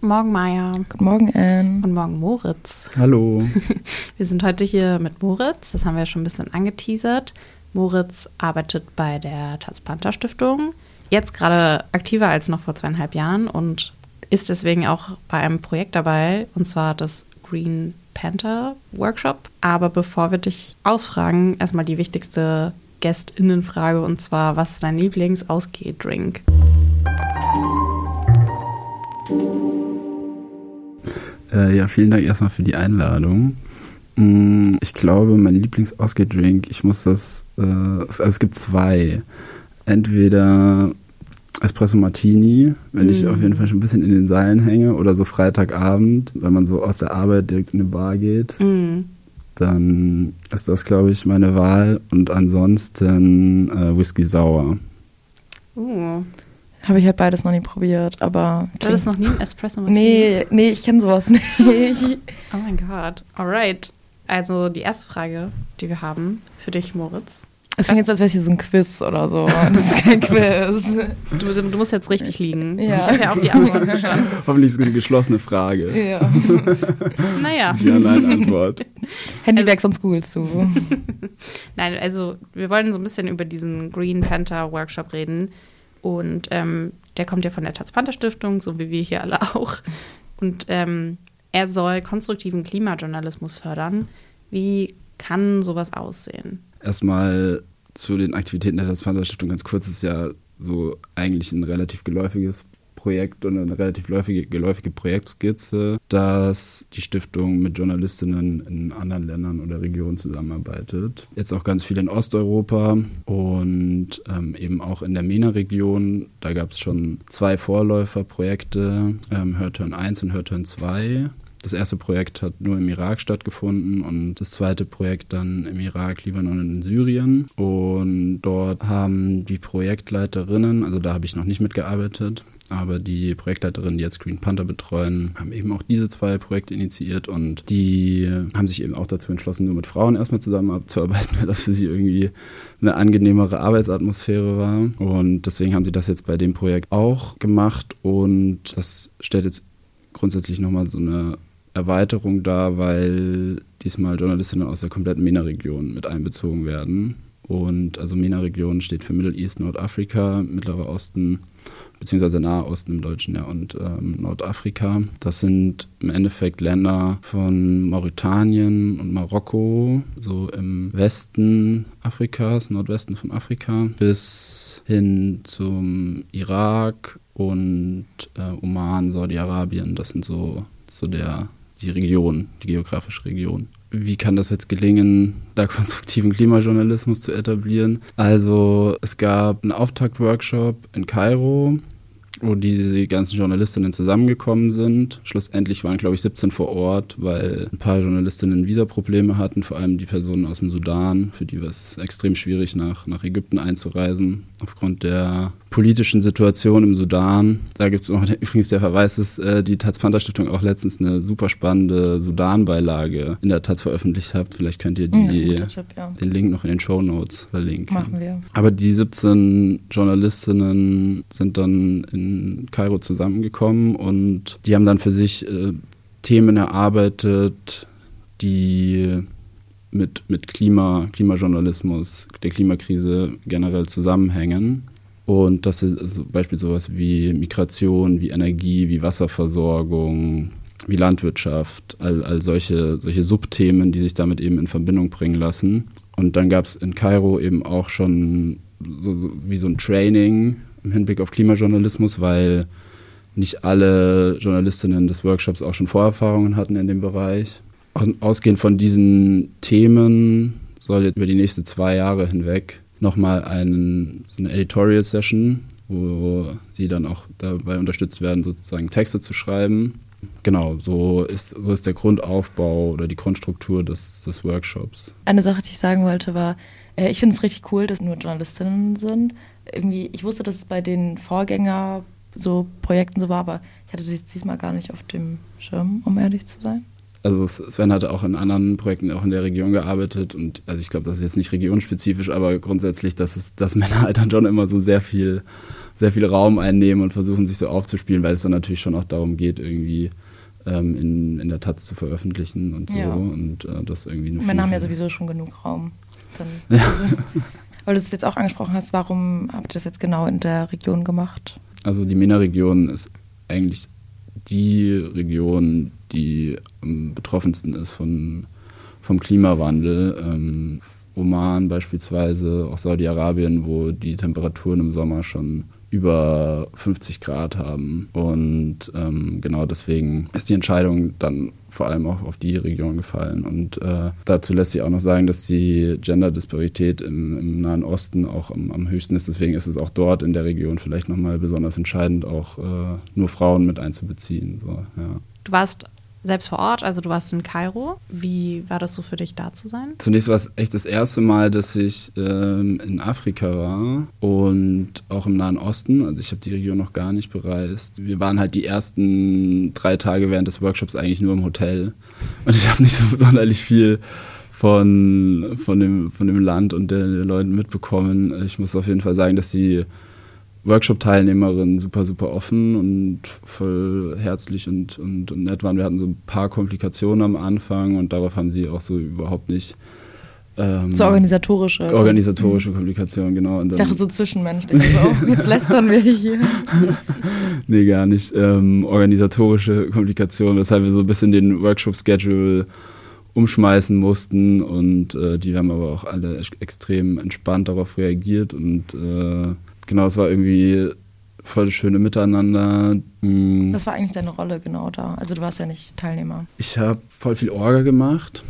Morgen, Maja. Guten Morgen, Anne. Und morgen, Moritz. Hallo. Wir sind heute hier mit Moritz, das haben wir schon ein bisschen angeteasert. Moritz arbeitet bei der Taz-Panther-Stiftung, jetzt gerade aktiver als noch vor 2,5 Jahren und ist deswegen auch bei einem Projekt dabei, und zwar das Green Panther Workshop. Aber bevor wir dich ausfragen, erstmal die wichtigste GästInnenfrage, und zwar, was ist dein Lieblings-Ausgeh-Drink? Ja, vielen Dank erstmal für die Einladung. Ich glaube, mein Lieblings-Ausgeh-Drink, es gibt zwei. Entweder Espresso Martini, wenn ich auf jeden Fall schon ein bisschen in den Seilen hänge, oder so Freitagabend, wenn man so aus der Arbeit direkt in eine Bar geht. Dann ist das, glaube ich, meine Wahl. Und ansonsten Whisky Sauer. Habe ich halt beides noch nie probiert, aber... Du hattest noch nie einen Espresso Martini? Nee, ich kenne sowas nicht. Oh mein Gott. Alright. Also die erste Frage, die wir haben für dich, Moritz. Es klingt jetzt, als wäre es hier so ein Quiz oder so. Das ist kein Quiz. Du musst jetzt richtig liegen. Ja. Ich habe ja auch die Antworten schon. Hoffentlich ist es eine geschlossene Frage. Ja. Naja. Ja-Nein-Antwort. Handy weg, sonst googelst du. Nein, also wir wollen so ein bisschen über diesen Green Panther Workshop reden. Und der kommt ja von der Taz-Panther-Stiftung, so wie wir hier alle auch. Und er soll konstruktiven Klimajournalismus fördern. Wie kann sowas aussehen? Erstmal zu den Aktivitäten der Taz-Panther-Stiftung ganz kurz. Es ist ja so eigentlich ein relativ geläufiges Projekt und eine relativ geläufige Projektskizze, dass die Stiftung mit Journalistinnen in anderen Ländern oder Regionen zusammenarbeitet. Jetzt auch ganz viel in Osteuropa und eben auch in der MENA-Region. Da gab es schon 2 Vorläuferprojekte, Hörturn 1 und Hörturn 2. Das erste Projekt hat nur im Irak stattgefunden und das zweite Projekt dann im Irak, Libanon und in Syrien. Und dort haben die Projektleiterinnen, also da habe ich noch nicht mitgearbeitet, aber die Projektleiterinnen, die jetzt Green Panther betreuen, haben eben auch diese 2 Projekte initiiert und die haben sich eben auch dazu entschlossen, nur mit Frauen erstmal zusammenzuarbeiten, weil das für sie irgendwie eine angenehmere Arbeitsatmosphäre war. Und deswegen haben sie das jetzt bei dem Projekt auch gemacht und das stellt jetzt grundsätzlich nochmal so eine Erweiterung dar, weil diesmal Journalistinnen aus der kompletten MENA-Region mit einbezogen werden. Und also MENA-Region steht für Middle East, Nordafrika, Mittlerer Osten, beziehungsweise Nahe Osten im Deutschen, ja, und Nordafrika. Das sind im Endeffekt Länder von Mauretanien und Marokko, so im Westen Afrikas, Nordwesten von Afrika, bis hin zum Irak und Oman, Saudi-Arabien. Das sind so die Region, die geografische Region. Wie kann das jetzt gelingen, da konstruktiven Klimajournalismus zu etablieren? Also es gab einen Auftaktworkshop in Kairo, wo die ganzen Journalistinnen zusammengekommen sind. Schlussendlich waren, glaube ich, 17 vor Ort, weil ein paar Journalistinnen Visaprobleme hatten, vor allem die Personen aus dem Sudan, für die war es extrem schwierig, nach Ägypten einzureisen, aufgrund der politischen Situation im Sudan. Da gibt es noch übrigens der Verweis, dass die Taz-Panther-Stiftung auch letztens eine super spannende Sudan-Beilage in der Taz veröffentlicht hat. Vielleicht könnt ihr den Link noch in den Shownotes verlinken. Machen wir. Aber die 17 Journalistinnen sind dann in Kairo zusammengekommen und die haben dann für sich Themen erarbeitet, die mit Klimajournalismus, der Klimakrise generell zusammenhängen. Und das ist zum Beispiel sowas wie Migration, wie Energie, wie Wasserversorgung, wie Landwirtschaft, all solche Subthemen, die sich damit eben in Verbindung bringen lassen. Und dann gab es in Kairo eben auch schon so ein Training im Hinblick auf Klimajournalismus, weil nicht alle Journalistinnen des Workshops auch schon Vorerfahrungen hatten in dem Bereich. Und ausgehend von diesen Themen soll jetzt über die nächsten 2 Jahre hinweg nochmal so eine Editorial-Session, wo sie dann auch dabei unterstützt werden, sozusagen Texte zu schreiben. Genau, so ist der Grundaufbau oder die Grundstruktur des Workshops. Eine Sache, die ich sagen wollte, war, ich finde es richtig cool, dass nur Journalistinnen sind. Irgendwie, ich wusste, dass es bei den Vorgänger so Projekten so war, aber ich hatte das diesmal gar nicht auf dem Schirm, um ehrlich zu sein. also Sven hatte auch in anderen Projekten auch in der Region gearbeitet und also ich glaube, das ist jetzt nicht regionspezifisch, aber grundsätzlich, dass Männer halt dann schon immer so sehr viel Raum einnehmen und versuchen sich so aufzuspielen, weil es dann natürlich schon auch darum geht, irgendwie in der Taz zu veröffentlichen und so. Und das irgendwie eine Männer haben ja sowieso schon genug Raum. Dann, also, weil du es jetzt auch angesprochen hast, warum habt ihr das jetzt genau in der Region gemacht? Also die MENA-Region ist eigentlich die Region, die am betroffensten ist vom Klimawandel. Oman beispielsweise, auch Saudi-Arabien, wo die Temperaturen im Sommer schon über 50 Grad haben. Und genau deswegen ist die Entscheidung dann vor allem auch auf die Region gefallen. Und dazu lässt sich auch noch sagen, dass die Gender-Disparität im Nahen Osten auch am höchsten ist. Deswegen ist es auch dort in der Region vielleicht nochmal besonders entscheidend, auch nur Frauen mit einzubeziehen. So, ja. Du warst selbst vor Ort, also du warst in Kairo. Wie war das so für dich, da zu sein? Zunächst war es echt das erste Mal, dass ich in Afrika war und auch im Nahen Osten. Also ich habe die Region noch gar nicht bereist. Wir waren halt die ersten 3 Tage während des Workshops eigentlich nur im Hotel. Und ich habe nicht so sonderlich viel von dem Land und den Leuten mitbekommen. Ich muss auf jeden Fall sagen, dass die Workshop-Teilnehmerinnen super, super offen und voll herzlich und nett waren. Wir hatten so ein paar Komplikationen am Anfang und darauf haben sie auch so überhaupt nicht so organisatorische Komplikationen, genau. Und dann, ich dachte so zwischenmenschlich, also jetzt lästern wir hier. Nee, gar nicht. Organisatorische Komplikationen, weshalb wir so ein bisschen den Workshop-Schedule umschmeißen mussten und die haben aber auch alle extrem entspannt darauf reagiert und genau, es war irgendwie voll das schöne Miteinander. Was war eigentlich deine Rolle genau da? Also du warst ja nicht Teilnehmer. Ich habe voll viel Orga gemacht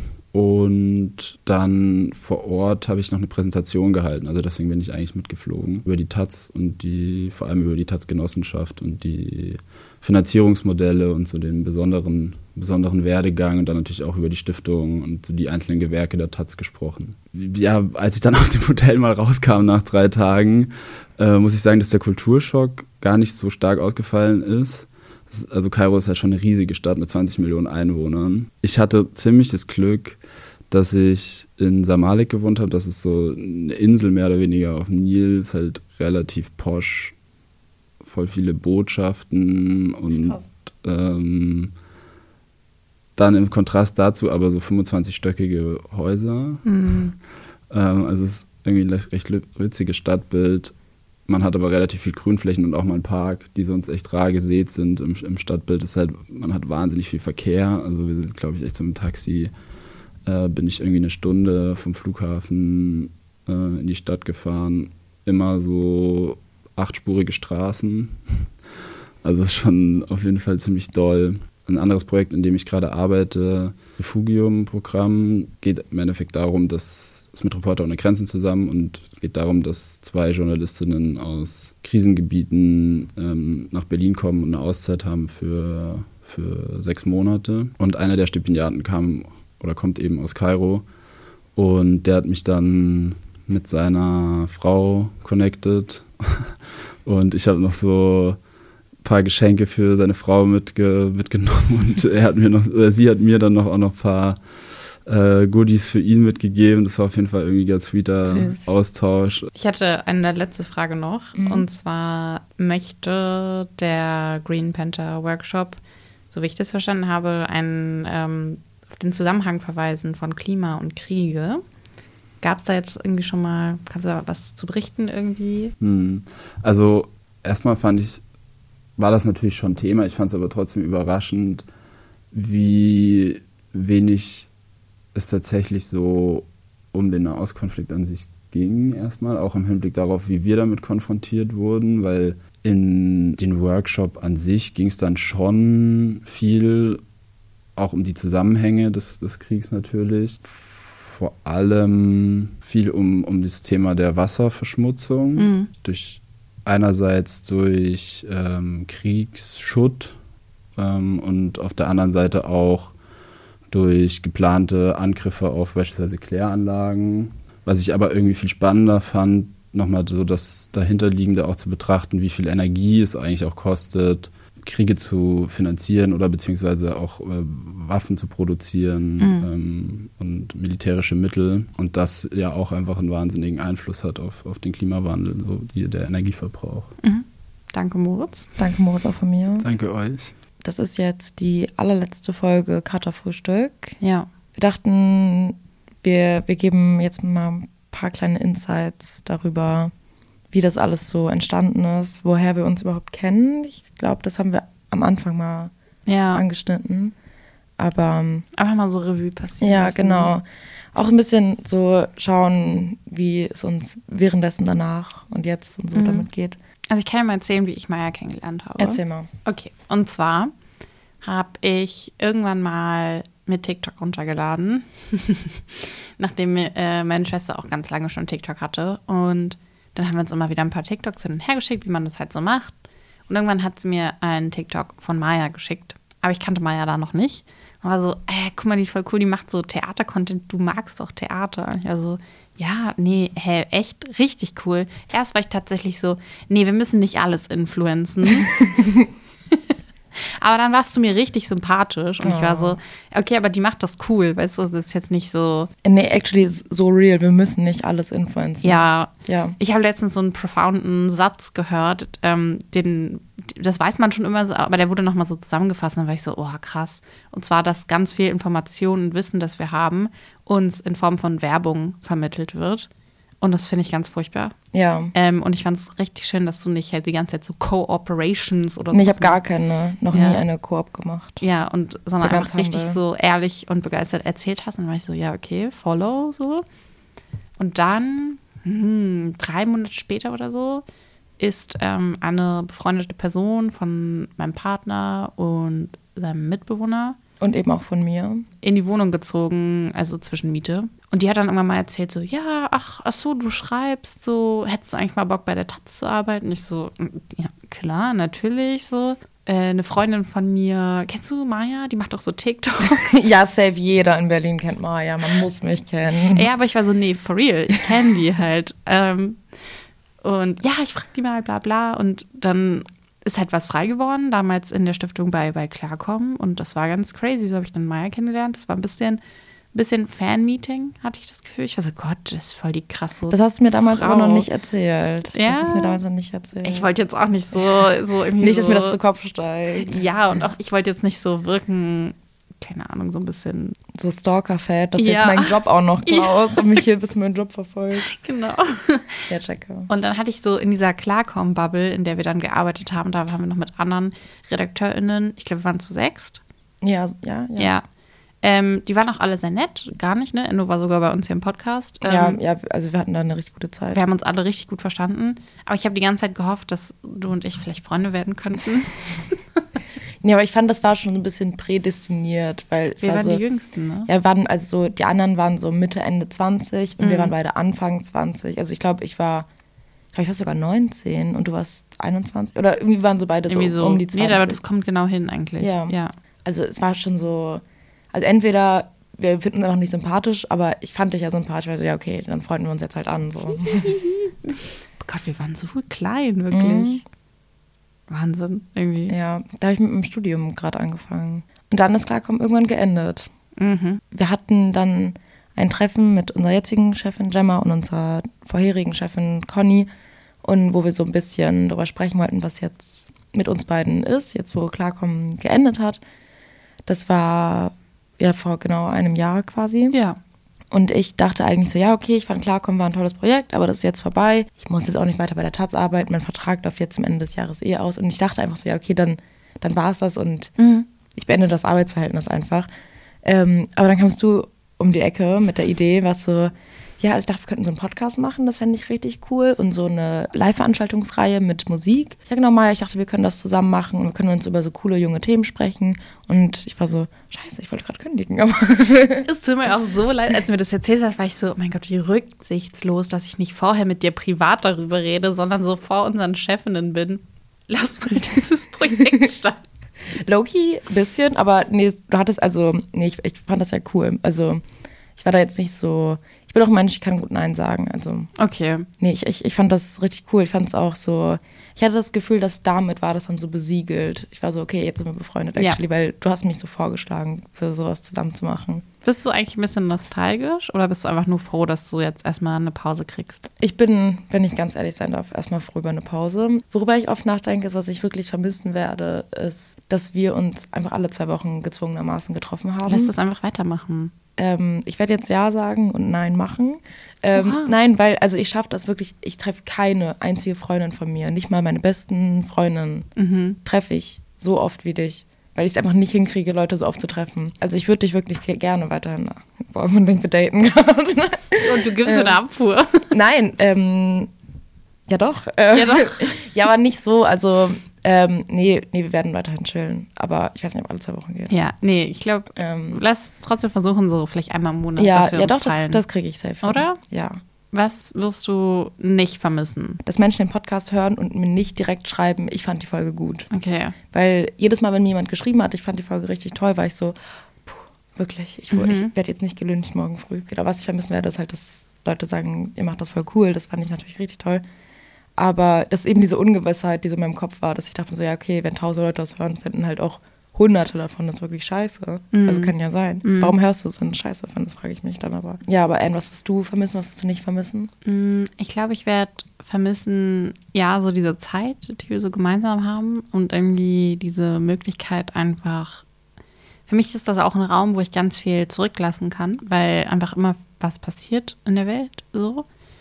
und dann vor Ort habe ich noch eine Präsentation gehalten. Also deswegen bin ich eigentlich mitgeflogen über die Taz und vor allem über die Taz-Genossenschaft und die Finanzierungsmodelle und so den besonderen Werdegang und dann natürlich auch über die Stiftung und so die einzelnen Gewerke der Taz gesprochen. Ja, als ich dann aus dem Hotel mal rauskam nach 3 Tagen, muss ich sagen, dass der Kulturschock gar nicht so stark ausgefallen ist. Also Kairo ist halt schon eine riesige Stadt mit 20 Millionen Einwohnern. Ich hatte ziemlich das Glück, dass ich in Samalek gewohnt habe. Das ist so eine Insel mehr oder weniger auf dem Nil, ist halt relativ posch, voll viele Botschaften und dann im Kontrast dazu aber so 25-stöckige Häuser. Also es ist irgendwie ein recht witziges Stadtbild. Man hat aber relativ viel Grünflächen und auch mal einen Park, die sonst echt rar gesät sind im Stadtbild. Ist halt, man hat wahnsinnig viel Verkehr. Also wir sind, glaube ich, echt so im Taxi. Bin ich irgendwie 1 Stunde vom Flughafen in die Stadt gefahren. Immer so 8-spurige Straßen. Also das ist schon auf jeden Fall ziemlich doll. Ein anderes Projekt, in dem ich gerade arbeite, Refugium-Programm, geht im Endeffekt darum, dass es mit Reporter ohne Grenzen zusammen und es geht darum, dass 2 Journalistinnen aus Krisengebieten nach Berlin kommen und eine Auszeit haben für 6 Monate. Und einer der Stipendiaten kommt eben aus Kairo und der hat mich dann mit seiner Frau connected und ich habe noch so ein paar Geschenke für seine Frau mitgenommen und sie hat mir dann noch ein paar Goodies für ihn mitgegeben. Das war auf jeden Fall irgendwie ein ganz sweeter Austausch. Ich hatte eine letzte Frage noch. Und zwar möchte der Green Panther Workshop, so wie ich das verstanden habe, auf den Zusammenhang verweisen von Klima und Kriege. Gab es da jetzt irgendwie schon mal, kannst du da was zu berichten irgendwie? Also erstmal war das natürlich schon Thema. Ich fand es aber trotzdem überraschend, wie wenig es tatsächlich so um den Nahostkonflikt an sich ging erstmal, auch im Hinblick darauf, wie wir damit konfrontiert wurden, weil in den Workshop an sich ging es dann schon viel auch um die Zusammenhänge des Kriegs natürlich. Vor allem viel um das Thema der Wasserverschmutzung, einerseits durch Kriegsschutt und auf der anderen Seite auch durch geplante Angriffe auf beispielsweise Kläranlagen. Was ich aber irgendwie viel spannender fand, nochmal so das Dahinterliegende auch zu betrachten, wie viel Energie es eigentlich auch kostet, Kriege zu finanzieren oder beziehungsweise auch Waffen zu produzieren und militärische Mittel. Und das ja auch einfach einen wahnsinnigen Einfluss hat auf den Klimawandel, so der Energieverbrauch. Danke, Moritz. Danke, Moritz, auch von mir. Danke euch. Das ist jetzt die allerletzte Folge Katerfrühstück. Ja. Wir dachten, wir geben jetzt mal ein paar kleine Insights darüber, wie das alles so entstanden ist, woher wir uns überhaupt kennen. Ich glaube, das haben wir am Anfang mal angeschnitten. Aber einfach mal so Revue passieren. Ja, genau. Auch ein bisschen so schauen, wie es uns währenddessen danach und jetzt und so damit geht. Also ich kann ja mal erzählen, wie ich Maya kennengelernt habe. Erzähl mal. Okay, und zwar habe ich irgendwann mal mit TikTok runtergeladen, nachdem meine Schwester auch ganz lange schon TikTok hatte. Und dann haben wir uns immer wieder ein paar TikToks hin und her geschickt, wie man das halt so macht. Und irgendwann hat sie mir einen TikTok von Maya geschickt. Aber ich kannte Maya da noch nicht. Und war so, guck mal, die ist voll cool, die macht so Theater-Content, du magst doch Theater. Also, ja, nee, echt richtig cool. Erst war ich tatsächlich so, nee, wir müssen nicht alles influenzen. Aber dann warst du mir richtig sympathisch und ich war so, okay, aber die macht das cool, weißt du, das ist jetzt nicht so. Nee, actually so real, wir müssen nicht alles influenzen. Ja. Ich habe letztens so einen profounden Satz gehört, das weiß man schon immer so, aber der wurde nochmal so zusammengefasst und dann war ich so, oh krass. Und zwar, dass ganz viel Information und Wissen, das wir haben, uns in Form von Werbung vermittelt wird. Und das finde ich ganz furchtbar. Ja. Und ich fand es richtig schön, dass du nicht halt die ganze Zeit so Co-Operations oder so. Nee, ich habe gar keine, noch nie eine Koop gemacht. Ja, sondern einfach richtig so ehrlich und begeistert erzählt hast. Und dann war ich so, ja, okay, follow, so. Und dann, 3 Monate später oder so, ist eine befreundete Person von meinem Partner und seinem Mitbewohner und eben auch von mir in die Wohnung gezogen, also Zwischenmiete. Und die hat dann irgendwann mal erzählt so, ja, ach so, du schreibst so, hättest du eigentlich mal Bock bei der Taz zu arbeiten? Ich so, ja, klar, natürlich so. Eine Freundin von mir, kennst du Maya? Die macht doch so TikToks. Ja, safe, jeder in Berlin kennt Maya, man muss mich kennen. Ja, aber ich war so, nee, for real, ich kenne die halt. Und ja, ich frag die mal, bla bla. Und dann ist halt was frei geworden, damals in der Stiftung bei Klarkommen. Und das war ganz crazy. So habe ich dann Maya kennengelernt. Das war ein bisschen Fan-Meeting, hatte ich das Gefühl. Ich war so, Gott, das ist voll die krasse Das hast du mir damals Frau. aber noch nicht erzählt. Ja? Das hast du mir damals noch nicht erzählt. Ich wollte jetzt auch nicht so irgendwie nicht, dass mir das zu Kopf steigt. Ja, und auch ich wollte jetzt nicht so wirken, keine Ahnung, so ein bisschen so Stalker-Fan, dass du jetzt meinen Job auch noch klaust und mich hier bis meinen Job verfolgt. Genau. Ja, checke. Und dann hatte ich so in dieser Klarkommen-Bubble, in der wir dann gearbeitet haben, da waren wir noch mit anderen RedakteurInnen, ich glaube, wir waren zu 6. Ja. Die waren auch alle sehr nett, gar nicht, ne? Enno war sogar bei uns hier im Podcast. Ja, also wir hatten da eine richtig gute Zeit. Wir haben uns alle richtig gut verstanden. Aber ich habe die ganze Zeit gehofft, dass du und ich vielleicht Freunde werden könnten. Nee, aber ich fand, das war schon ein bisschen prädestiniert, weil es wir war waren so, die Jüngsten, ne? Ja, die anderen waren so Mitte, Ende 20 und wir waren beide Anfang 20. Also ich glaube, ich war sogar 19 und du warst 21 oder irgendwie waren so beide so um die 20. Nee, aber das kommt genau hin eigentlich. Ja. Also es war schon so, also entweder wir finden uns einfach nicht sympathisch, aber ich fand dich ja sympathisch, weil so, ja okay, dann freunden wir uns jetzt halt an. So. Oh Gott, wir waren so klein, wirklich. Wahnsinn, irgendwie. Ja, da habe ich mit dem Studium gerade angefangen. Und dann ist Klarkommen irgendwann geendet. Wir hatten dann ein Treffen mit unserer jetzigen Chefin Gemma und unserer vorherigen Chefin Conny, und wo wir so ein bisschen darüber sprechen wollten, was jetzt mit uns beiden ist, jetzt wo Klarkommen geendet hat. Das war ja vor genau einem Jahr quasi. Ja. Und ich dachte eigentlich so, ja, okay, ich fand Klarkommen war ein tolles Projekt, aber das ist jetzt vorbei. Ich muss jetzt auch nicht weiter bei der Taz arbeiten, mein Vertrag läuft jetzt zum Ende des Jahres aus. Und ich dachte einfach so, ja, okay, dann war es das und ich beende das Arbeitsverhältnis einfach. Aber dann kamst du um die Ecke mit der Idee, was so, ja, also ich dachte, wir könnten so einen Podcast machen, das fände ich richtig cool, und so eine Live-Veranstaltungsreihe mit Musik. Ja, genau, Maya, ich dachte, wir können das zusammen machen und wir können uns über so coole junge Themen sprechen. Und ich war so, scheiße, ich wollte gerade kündigen. Aber es tut mir auch so leid, als du mir das erzählt hast, war ich so, oh mein Gott, wie rücksichtslos, dass ich nicht vorher mit dir privat darüber rede, sondern so vor unseren Chefinnen bin. Lass mal dieses Projekt starten. Low-key ein bisschen, aber nee, ich fand das ja cool. Also ich war da jetzt nicht so, ich bin auch ein Mensch, ich kann gut Nein sagen. Also, Okay. nee, ich fand das richtig cool. Ich fand es auch so, ich hatte das Gefühl, dass damit war das dann so besiegelt. Ich war so, okay, jetzt sind wir befreundet, actually, weil du hast mich so vorgeschlagen, für sowas zusammen zu machen. Bist du eigentlich ein bisschen nostalgisch oder bist du einfach nur froh, dass du jetzt erstmal eine Pause kriegst? Ich bin, wenn ich ganz ehrlich sein darf, erstmal froh über eine Pause. Worüber ich oft nachdenke, ist, was ich wirklich vermissen werde, ist, dass wir uns einfach alle 2 Wochen gezwungenermaßen getroffen haben. Lass das einfach weitermachen. Ich werde jetzt Ja sagen und Nein machen. Nein, weil, also ich schaffe das wirklich, ich treffe keine einzige Freundin von mir, nicht mal meine besten Freundinnen treffe ich so oft wie dich, weil ich es einfach nicht hinkriege, Leute so oft zu treffen. Also ich würde dich wirklich gerne weiterhin, unbedingt wir daten gerade. Und du gibst mir eine Abfuhr. Nein, ja doch. Ja doch. Ja, aber nicht so, also nee, wir werden weiterhin chillen. Aber ich weiß nicht, ob alle 2 Wochen geht. Ja, nee, ich glaube, lass es trotzdem versuchen, so vielleicht einmal im Monat, Ja, dass wir ja uns doch, teilen. das kriege ich safe hin. Oder? Ja. Was wirst du nicht vermissen? Dass Menschen den Podcast hören und mir nicht direkt schreiben, ich fand die Folge gut. Okay. Weil jedes Mal, wenn mir jemand geschrieben hat, ich fand die Folge richtig toll, war ich so, wirklich, ich werde jetzt nicht gelüncht morgen früh. Genau, was ich vermissen werde, ist halt, dass Leute sagen, ihr macht das voll cool. Das fand ich natürlich richtig toll. Aber das ist eben diese Ungewissheit, die so in meinem Kopf war, dass ich dachte so, ja, okay, wenn 1000 Leute das hören, finden halt auch Hunderte davon das wirklich scheiße. Also kann ja sein. Warum hörst du es, wenn du scheiße findest, frage ich mich dann aber. Ja, aber Anne, was wirst du vermissen, was wirst du nicht vermissen? Ich glaube, ich werde vermissen, ja, so diese Zeit, die wir so gemeinsam haben und irgendwie diese Möglichkeit einfach. Für mich ist das auch ein Raum, wo ich ganz viel zurücklassen kann, weil einfach immer was passiert in der Welt so.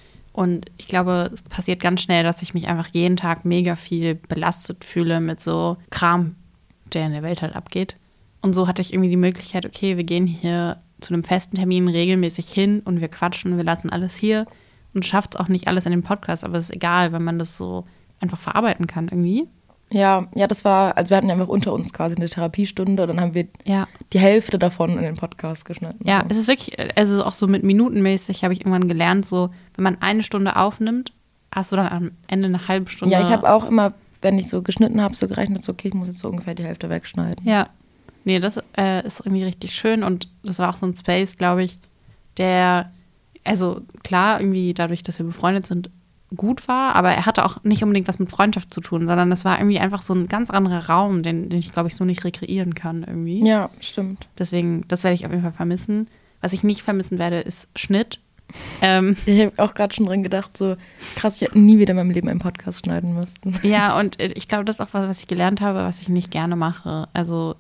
Und ich glaube, es passiert ganz schnell, dass ich mich einfach jeden Tag mega viel belastet fühle mit so Kram, der in der Welt halt abgeht. Und so hatte ich irgendwie die Möglichkeit, okay, wir gehen hier zu einem festen Termin regelmäßig hin und wir quatschen, wir lassen alles hier und schafft es auch nicht alles in dem Podcast, aber es ist egal, wenn man das so einfach verarbeiten kann irgendwie. Ja, das war, also wir hatten ja einfach unter uns quasi eine Therapiestunde, dann haben wir die Hälfte davon in den Podcast geschnitten. Ja, es ist wirklich, also auch so mit minutenmäßig habe ich irgendwann gelernt, so wenn man 1 Stunde aufnimmt, hast du dann am Ende eine halbe Stunde. Ja, ich habe auch immer, wenn ich so geschnitten habe, so gerechnet, so okay, ich muss jetzt so ungefähr die Hälfte wegschneiden. Ja, nee, das ist irgendwie richtig schön und das war auch so ein Space, glaube ich, der, also klar, irgendwie dadurch, dass wir befreundet sind, gut war, aber er hatte auch nicht unbedingt was mit Freundschaft zu tun, sondern es war irgendwie einfach so ein ganz anderer Raum, den ich, glaube ich, so nicht rekreieren kann irgendwie. Ja, stimmt. Deswegen, das werde ich auf jeden Fall vermissen. Was ich nicht vermissen werde, ist Schnitt. Ich habe auch gerade schon dran gedacht, so krass, ich hätte nie wieder in meinem Leben einen Podcast schneiden müssen. Ja, und ich glaube, das ist auch was ich gelernt habe, was ich nicht gerne mache. Also,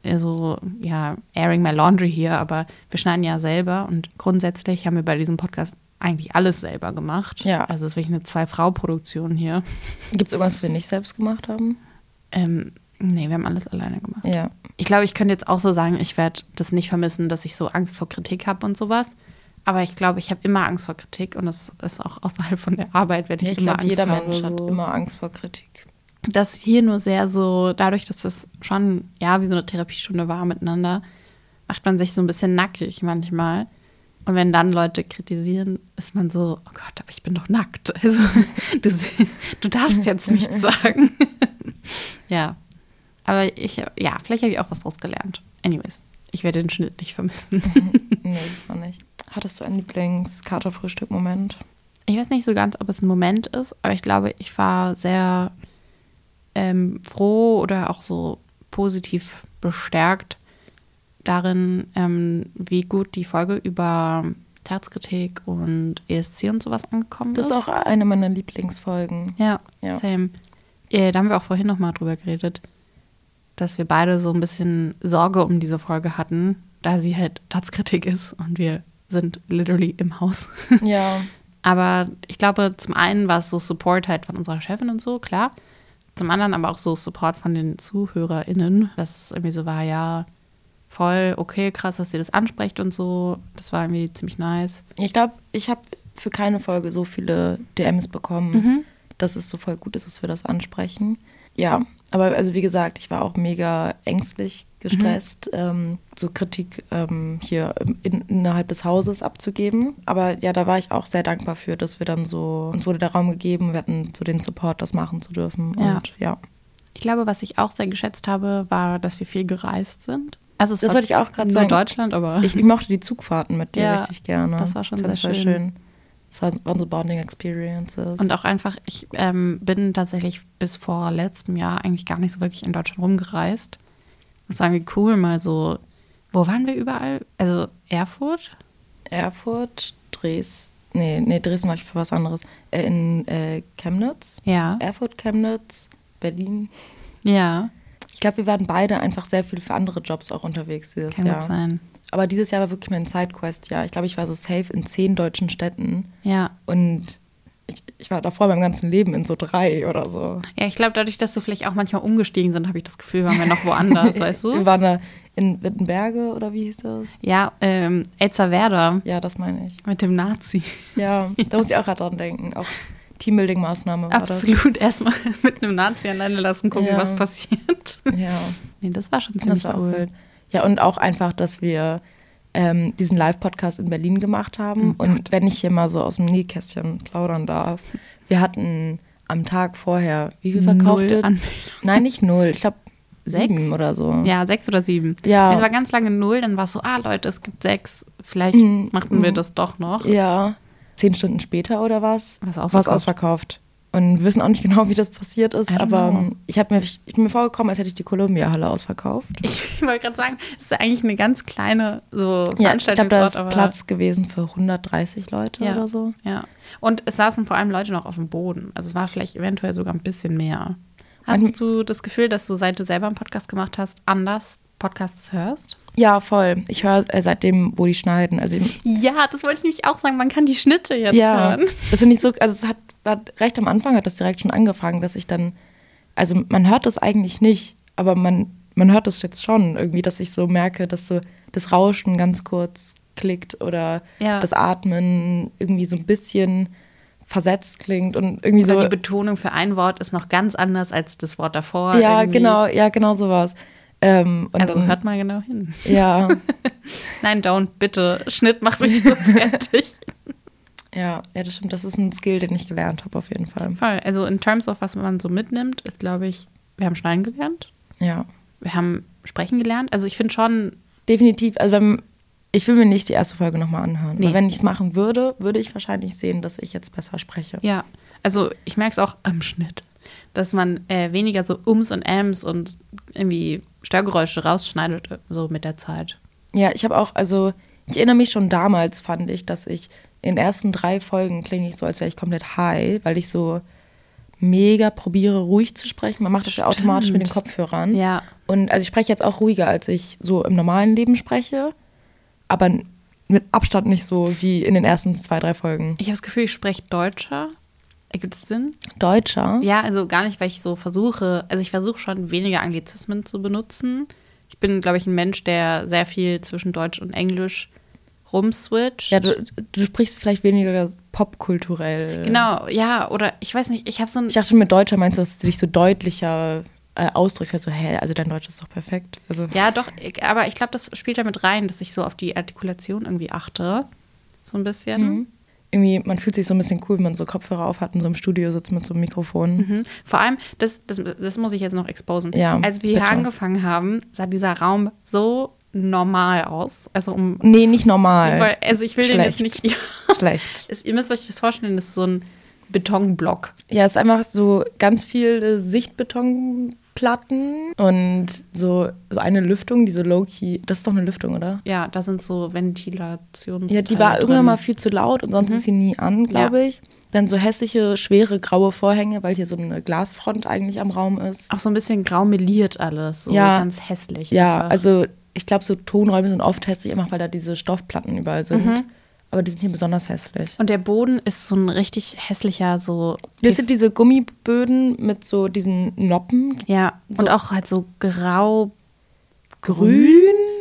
ja, airing my laundry hier, aber wir schneiden ja selber und grundsätzlich haben wir bei diesem Podcast eigentlich alles selber gemacht. Ja. Also es ist wirklich eine 2-Frau-Produktion hier. Gibt es irgendwas, was wir nicht selbst gemacht haben? Nee, wir haben alles alleine gemacht. Ja. Ich glaube, ich könnte jetzt auch so sagen, ich werde das nicht vermissen, dass ich so Angst vor Kritik habe und sowas. Aber ich glaube, ich habe immer Angst vor Kritik und das ist auch außerhalb von der Arbeit, werde ich immer glaub, Angst jeder haben. Mensch hat so. immer Angst vor Kritik. Das hier nur sehr so, dadurch, dass das schon, ja, wie so eine Therapiestunde war miteinander, macht man sich so ein bisschen nackig manchmal. Und wenn dann Leute kritisieren, ist man so, oh Gott, aber ich bin doch nackt. Also du darfst jetzt nichts sagen. Ja, aber vielleicht habe ich auch was draus gelernt. Anyways, ich werde den Schnitt nicht vermissen. Nee, war nicht. Hattest du einen Lieblings-Kater-Frühstück-Moment? Ich weiß nicht so ganz, ob es ein Moment ist, aber ich glaube, ich war sehr froh oder auch so positiv bestärkt darin, wie gut die Folge über Herzkritik und ESC und sowas angekommen ist. Das ist auch eine meiner Lieblingsfolgen. Ja, Ja. same. Da haben wir auch vorhin noch mal drüber geredet, dass wir beide so ein bisschen Sorge um diese Folge hatten, da sie halt Herzkritik ist und wir sind literally im Haus. Ja. Aber ich glaube, zum einen war es so Support halt von unserer Chefin und so, klar. Zum anderen aber auch so Support von den ZuhörerInnen, dass es irgendwie so war, ja, voll okay, krass, dass ihr das ansprecht und so. Das war irgendwie ziemlich nice. Ich glaube, ich habe für keine Folge so viele DMs bekommen, dass es so voll gut ist, dass wir das ansprechen. Ja, aber also wie gesagt, ich war auch mega ängstlich, gestresst, so Kritik hier innerhalb des Hauses abzugeben. Aber ja, da war ich auch sehr dankbar für, dass wir dann so, uns wurde der Raum gegeben, wir hatten so den Support, das machen zu dürfen. Ja. Und ja. Ich glaube, was ich auch sehr geschätzt habe, war, dass wir viel gereist sind. Also es Das war wollte ich auch gerade nur sagen. Deutschland, aber Ich mochte die Zugfahrten mit dir Ja, richtig gerne. das war schon Das sehr war schön. Das waren so Bonding Experiences. und auch einfach, ich bin tatsächlich bis vor letztem Jahr eigentlich gar nicht so wirklich in Deutschland rumgereist. Das war irgendwie cool, mal so, wo waren wir überall? Also Erfurt? Erfurt, Dresden. Nee, Dresden war ich für was anderes. In Chemnitz. Ja. Erfurt, Chemnitz, Berlin. Ja, Ich glaube, wir waren beide einfach sehr viel für andere Jobs auch unterwegs dieses kann Jahr. gut sein. Aber dieses Jahr war wirklich mein Sidequest-Jahr. Ich glaube, ich war so safe in 10 deutschen Städten. Ja. Und ich war davor beim ganzen Leben in so 3 oder so. Ja, ich glaube, dadurch, dass du vielleicht auch manchmal umgestiegen sind, habe ich das Gefühl, waren wir noch woanders, weißt Wir du? waren da in Wittenberge oder wie hieß das? Ja, Elsterwerda Ja, das meine ich. mit dem Nazi. Ja, da muss ich auch gerade dran denken. Auch Teambuilding-Maßnahme war Absolut, erstmal mit einem Nazi alleine lassen, gucken, Ja. was passiert. das. Ja, Nee, das war schon das ziemlich war auch cool. wild. Ja, und auch einfach, dass wir diesen Live-Podcast in Berlin gemacht haben. Oh Und wenn ich hier mal so aus dem Nähkästchen plaudern darf, wir hatten am Tag vorher, wie viel verkauft? 0 Anmeldungen. Nein, nicht 0, ich glaube 7 6? oder so. Ja, 6 oder 7. Ja. Es war ganz lange 0, dann war es so, Leute, es gibt 6. Vielleicht machen wir das doch noch. Ja, 10 Stunden später oder was? War es War es ausverkauft? ausverkauft. Und wir wissen auch nicht genau, wie das passiert ist, I don't aber know. ich bin mir vorgekommen, als hätte ich die Columbia-Halle ausverkauft. Ich wollte gerade sagen, es ist eigentlich eine ganz kleine so Ja, ich glaube, da ist aber Platz gewesen für 130 Leute ja, oder so. Ja. Und es saßen vor allem Leute noch auf dem Boden. Also es war vielleicht eventuell sogar ein bisschen mehr. Hast du das Gefühl, dass du, seit du selber einen Podcast gemacht hast, anders Podcasts hörst? Ja, voll. Ich höre seitdem, wo die schneiden. Also Ja, das wollte ich nämlich auch sagen. Man kann die Schnitte jetzt ja, hören. das finde ich so, also es hat recht am Anfang hat das direkt schon angefangen, dass ich dann, also man hört das eigentlich nicht, aber man hört das jetzt schon irgendwie, dass ich so merke, dass so das Rauschen ganz kurz klickt oder Ja. das Atmen irgendwie so ein bisschen versetzt klingt und irgendwie Oder so. die Betonung für ein Wort ist noch ganz anders als das Wort davor. Ja, irgendwie. genau sowas. Und Also dann, hört mal genau hin. ja, Nein, don't, bitte. Schnitt macht mich so fertig. ja, das stimmt. Das ist ein Skill, den ich gelernt habe, auf jeden Fall. Voll. Also in terms of, was man so mitnimmt, ist, glaube ich, wir haben schneiden gelernt. Ja, Wir haben sprechen gelernt. Also ich finde schon, definitiv. Also ich will mir nicht die erste Folge nochmal anhören. Nee. Weil wenn ich es machen würde, würde ich wahrscheinlich sehen, dass ich jetzt besser spreche. ja, also ich merke es auch am Schnitt, dass man weniger so Ums und Äms und irgendwie Störgeräusche rausschneidet, so mit der Zeit. Ja, ich erinnere mich schon damals, fand ich, dass ich in den ersten 3 Folgen klinge ich so, als wäre ich komplett high, weil ich so mega probiere, ruhig zu sprechen. Man macht das ja automatisch mit den Kopfhörern. Ja. Und also ich spreche jetzt auch ruhiger, als ich so im normalen Leben spreche, aber mit Abstand nicht so wie in den ersten 2, 3 Folgen. Ich habe das Gefühl, ich spreche Deutscher. Ergibt es Sinn? Deutscher? Ja, also gar nicht, weil ich so versuche, also ich versuche schon weniger Anglizismen zu benutzen. Ich bin, glaube ich, ein Mensch, der sehr viel zwischen Deutsch und Englisch rumswitcht. Ja, du sprichst vielleicht weniger popkulturell. Genau, ja, oder ich weiß nicht, ich habe so ein. Ich dachte, mit Deutscher meinst du, dass du dich so deutlicher ausdrückst. Ich war so, also dein Deutsch ist doch perfekt. Also, Ja, doch, aber ich glaube, das spielt da mit rein, dass ich so auf die Artikulation irgendwie achte. So ein bisschen. irgendwie, man fühlt sich so ein bisschen cool, wenn man so Kopfhörer auf hat und so im Studio sitzt mit so einem Mikrofon. Mhm. Vor allem, das muss ich jetzt noch exposen. Ja, Als wir hier bitte. angefangen haben, sah dieser Raum so normal aus. Also Nee, nicht normal. ich will den jetzt nicht. Ja. Schlecht. Ihr müsst euch das vorstellen, das ist so ein Betonblock. Ja, es ist einfach so ganz viele Sichtbetonplatten und so eine Lüftung, diese Low-Key. Das ist doch eine Lüftung, oder? Ja, da sind so Ventilations. Ja, die war irgendwann mal viel zu laut und sonst ist sie nie an, glaube Ja. ich. Dann so hässliche, schwere, graue Vorhänge, weil hier so eine Glasfront eigentlich am Raum ist. Auch so ein bisschen grau meliert alles. So Ja. ganz hässlich. Ja, einfach. also ich glaube, so Tonräume sind oft hässlich, einfach weil da diese Stoffplatten überall sind. Aber die sind hier besonders hässlich. Und der Boden ist so ein richtig hässlicher, so. Das sind diese Gummiböden mit so diesen Noppen. Ja, So- und auch halt so grau. Grün?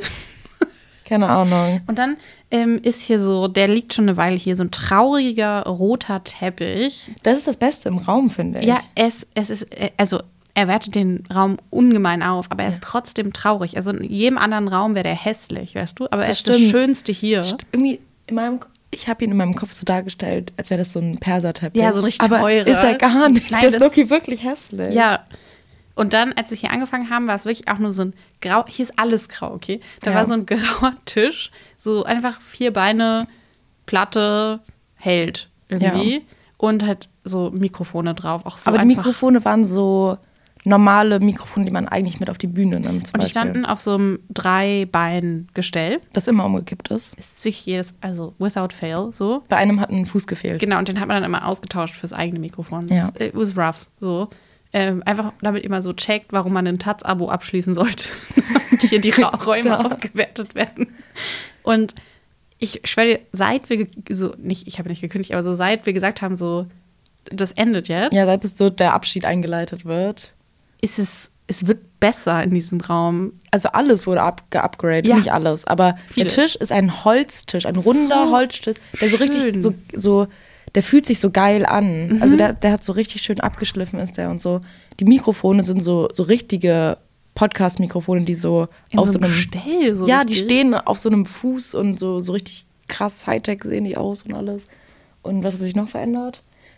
Keine Ahnung. Und dann ist hier so, der liegt schon eine Weile hier, so ein trauriger roter Teppich. Das ist das Beste im Raum, finde ich. Ja, es ist, also er wertet den Raum ungemein auf, aber er ist trotzdem traurig. Also in jedem anderen Raum wäre der hässlich, weißt du? Aber er Das ist das stimmt. Schönste hier. Irgendwie ich habe ihn in meinem Kopf so dargestellt, als wäre das so ein Perserteppich. Ja, so ein richtig aber teurer. ist er gar nicht. Nein, der ist das- Loki wirklich hässlich. Ja, Und dann, als wir hier angefangen haben, war es wirklich auch nur so ein grau, hier ist alles grau, okay? Da Ja. war so ein grauer Tisch, so einfach 4 Beine, Platte, hält irgendwie. Ja. Und halt so Mikrofone drauf. Auch so Aber die einfach. Mikrofone waren so normale Mikrofone, die man eigentlich mit auf die Bühne nimmt. Zum Und die Beispiel. standen auf so einem 3-Bein-Gestell. Das immer umgekippt ist. Ist wirklich jedes, also without fail, so. Bei einem hat ein Fuß gefehlt. Genau, und den hat man dann immer ausgetauscht fürs eigene Mikrofon. Ja. It was rough, so. Einfach damit ihr mal so checkt, warum man ein Taz-Abo abschließen sollte. Und hier die Räume aufgewertet werden. Und ich schwöre dir, seit wir, ich habe nicht gekündigt, aber so seit wir gesagt haben, so, das endet jetzt, Ja, seit es so der Abschied eingeleitet wird. es wird besser in diesem Raum. Also alles wurde geupgradet, Ja. nicht alles. Aber Vieles. der Tisch ist ein Holztisch, ein runder So Holztisch, der so richtig, schön. so der fühlt sich so geil an. Also der hat so richtig schön abgeschliffen ist der und so. Die Mikrofone sind so richtige Podcast-Mikrofone, die so In auf so so einem einem Gestell. So Ja, die richtig. stehen auf so einem Fuß und so richtig krass Hightech sehen die aus und alles. Und was hat sich noch verändert?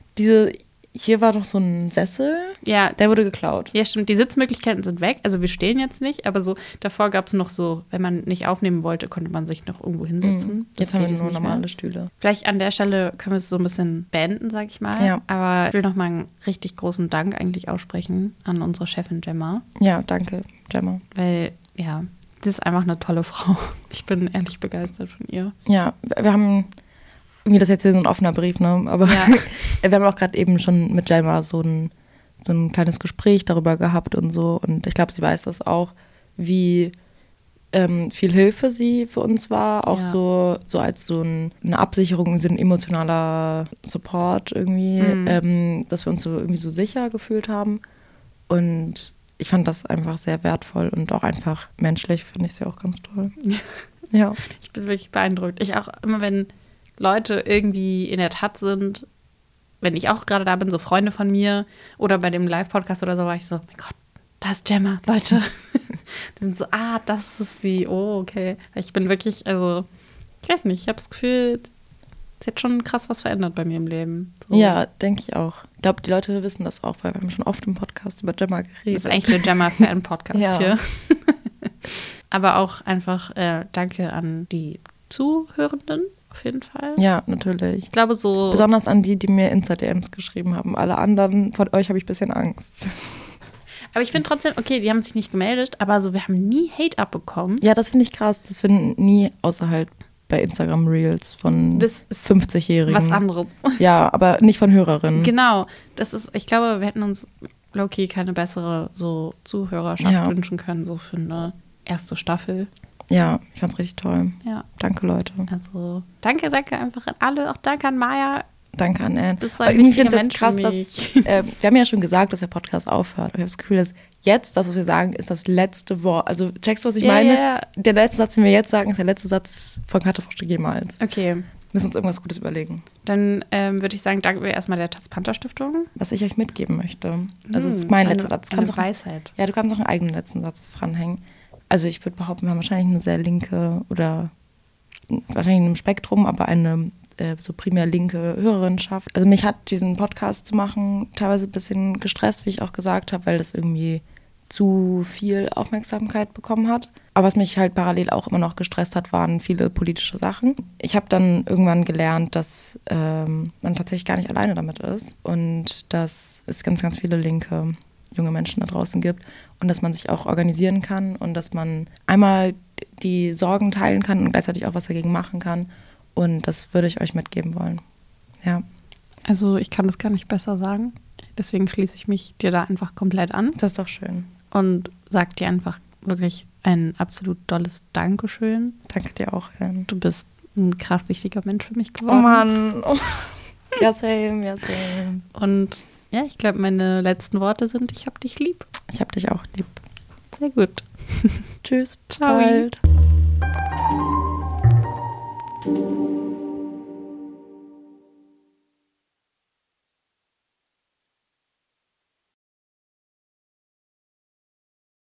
Hier war doch so ein Sessel, Ja, der wurde geklaut. ja, stimmt. Die Sitzmöglichkeiten sind weg. Also wir stehen jetzt nicht, aber so davor gab es noch so, wenn man nicht aufnehmen wollte, konnte man sich noch irgendwo hinsetzen. Das Jetzt haben wir geht nur nicht mehr. normale Stühle. Vielleicht an der Stelle können wir es so ein bisschen beenden, sag ich mal. Ja. Aber ich will noch mal einen richtig großen Dank eigentlich aussprechen an unsere Chefin Gemma. Ja, danke, Gemma. Weil, ja, das ist einfach eine tolle Frau. Ich bin ehrlich begeistert von ihr. Ja, wir haben, irgendwie das ist jetzt hier so ein offener Brief, ne? Aber Ja. wir haben auch gerade eben schon mit Gemma so ein kleines Gespräch darüber gehabt und so. Und ich glaube, sie weiß das auch, wie viel Hilfe sie für uns war. Auch Ja. so als so eine Absicherung, so ein emotionaler Support irgendwie, dass wir uns so irgendwie so sicher gefühlt haben. Und ich fand das einfach sehr wertvoll und auch einfach menschlich finde ich sie auch ganz toll. Ja. Ich bin wirklich beeindruckt. Ich auch immer, wenn Leute irgendwie in der Taz sind, wenn ich auch gerade da bin, so Freunde von mir oder bei dem Live-Podcast oder so, war ich so, mein Gott, da ist Gemma, Leute. Die sind so, das ist sie, oh, okay. Ich bin wirklich, also, ich weiß nicht, ich habe das Gefühl, es hat schon krass was verändert bei mir im Leben. So. Ja, denke ich auch. Ich glaube, die Leute wissen das auch, weil wir haben schon oft im Podcast über Gemma geredet. Das ist eigentlich der Gemma-Fan-Podcast Ja. hier. Aber auch einfach danke an die Zuhörenden auf jeden Fall. Ja, natürlich. Ich glaube so. Besonders an die mir Insta-DMs geschrieben haben. Alle anderen von euch habe ich ein bisschen Angst. Aber ich finde trotzdem, okay, die haben sich nicht gemeldet, aber so, wir haben nie Hate abbekommen. Ja, das finde ich krass. Das finden nie außer halt bei Instagram Reels von Das ist 50-Jährigen. was anderes. Ja, aber nicht von Hörerinnen. Genau. Das ist, ich glaube, wir hätten uns low-key keine bessere so Zuhörerschaft Ja. wünschen können, so für eine erste Staffel. Ja, ich fand's richtig toll. Ja. Danke, Leute. Also, danke einfach an alle. Auch danke an Maya. Danke an Anne. Bist so ein Aber irgendwie wichtiger finde ich krass, Mensch dass für mich. wir haben ja schon gesagt, dass der Podcast aufhört. Und ich habe das Gefühl, dass jetzt, das, was wir sagen, ist das letzte Wort. Also checkst du, was ich Ja, meine? ja. Der letzte Satz, den wir jetzt sagen, ist der letzte Satz von Kartoffelstück jemals. Okay, Wir müssen uns irgendwas Gutes überlegen. dann würde ich sagen, danken wir erstmal der Taz-Panther-Stiftung. Was ich euch mitgeben möchte. Also es ist mein letzter Satz. Du Eine kannst auch, Weisheit. ja, du kannst auch einen eigenen letzten Satz dranhängen. Also ich würde behaupten, wir haben wahrscheinlich eine sehr linke oder wahrscheinlich in einem Spektrum, aber eine so primär linke Hörerinnenschaft. Also mich hat diesen Podcast zu machen teilweise ein bisschen gestresst, wie ich auch gesagt habe, weil das irgendwie zu viel Aufmerksamkeit bekommen hat. Aber was mich halt parallel auch immer noch gestresst hat, waren viele politische Sachen. Ich habe dann irgendwann gelernt, dass man tatsächlich gar nicht alleine damit ist und dass es ganz, ganz viele linke junge Menschen da draußen gibt und dass man sich auch organisieren kann und dass man einmal die Sorgen teilen kann und gleichzeitig auch was dagegen machen kann. Und das würde ich euch mitgeben wollen. Ja. Also ich kann das gar nicht besser sagen. Deswegen schließe ich mich dir da einfach komplett an Das ist doch schön. und sage dir einfach wirklich ein absolut dolles Dankeschön. Danke dir auch, Anne. Du bist ein krass wichtiger Mensch für mich Oh geworden. Mann. Oh. Ja, same, ja, same. Und ja, ich glaube, meine letzten Worte sind, ich hab dich lieb. Ich hab dich auch lieb. Sehr gut. Tschüss, bis Ciao. bald.